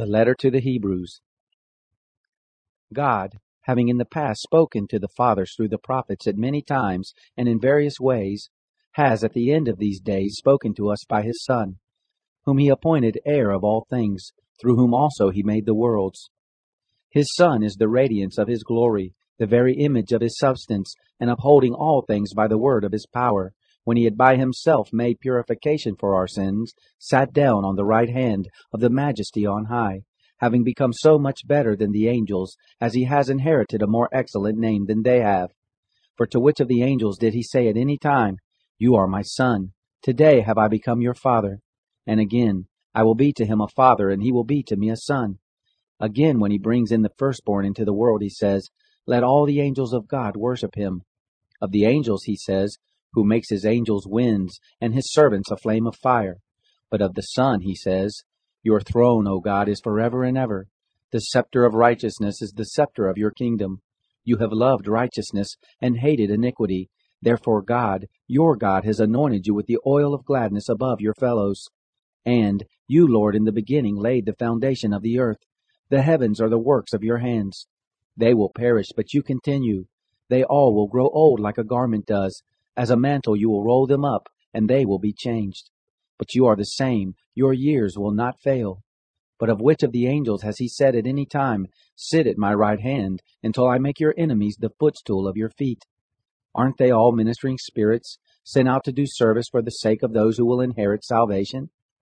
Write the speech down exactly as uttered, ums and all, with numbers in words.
The letter to the Hebrews. God, having in the past spoken to the fathers through the prophets at many times and in various ways, has at the end of these days spoken to us by his Son, whom he appointed heir of all things, through whom also he made the worlds. His Son is the radiance of his glory, the very image of his substance, and upholding all things by the word of his power, when he had by himself made purification for our sins, sat down on the right hand of the Majesty on high, having become so much better than the angels, as he has inherited a more excellent name than they have. For to which of the angels did he say at any time, "You are my Son, today have I become your Father"? And again, "I will be to him a father, and he will be to me a son"? Again, when he brings in the firstborn into the world, he says, "Let all the angels of God worship him." Of the angels he says, "Who makes his angels winds, and his servants a flame of fire." But of the Son he says, "Your throne, O God, is forever and ever. The scepter of righteousness is the scepter of your kingdom. You have loved righteousness and hated iniquity. Therefore God, your God, has anointed you with the oil of gladness above your fellows. And you, Lord, in the beginning laid the foundation of the earth. The heavens are the works of your hands. They will perish, but you continue. They all will grow old like a garment does. As a mantle you will roll them up, and they will be changed. But you are the same, your years will not fail. But of which of the angels has he said at any time, "Sit at my right hand, until I make your enemies the footstool of your feet"? Aren't they all ministering spirits, sent out to do service for the sake of those who will inherit salvation?